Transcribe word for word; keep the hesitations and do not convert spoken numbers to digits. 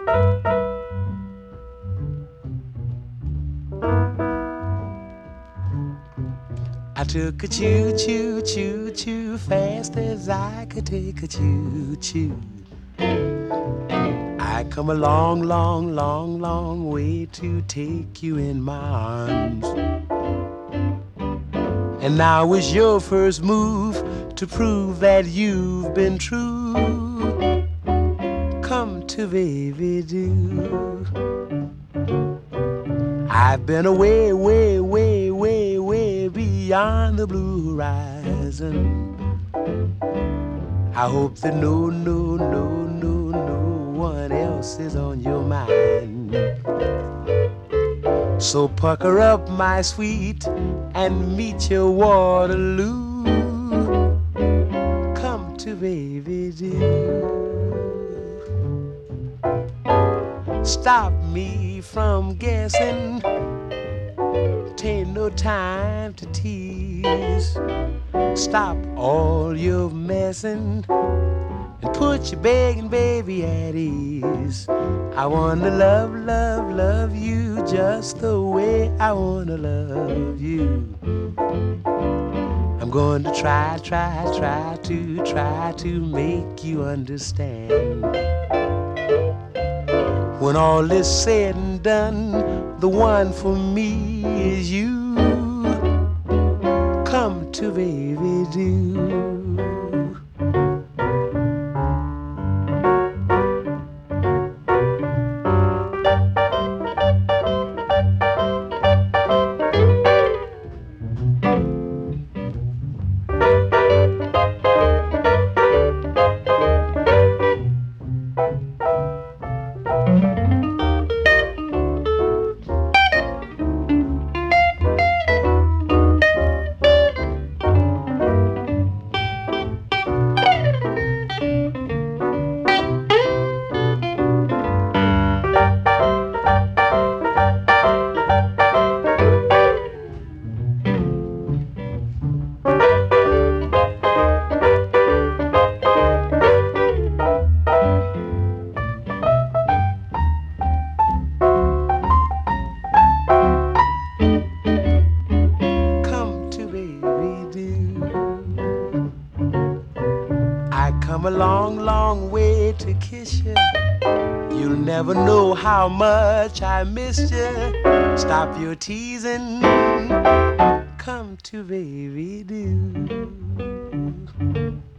I took a choo choo choo choo fast as I could take a choo choo. I come a long, long, long, long way to take you in my arms. And now is your first move to prove that you've been true. Come to baby do. I've been away, way, way, way, way beyond the blue horizon. I hope that no, no, no, no, no one else is on your mind. So pucker up, my sweet, and meet your Waterloo. Come to baby do. Stop me from guessing. Tain't no time to tease. Stop all your messing and put your begging baby at ease. I wanna love, love, love you just the way I wanna love you. I'm going to try, try, try to, try to make you understand. When all is said and done, the one for me is you. Come to baby do. Come a long, long way to kiss you. You'll never know how much I missed you. Stop your teasing. Come to baby do.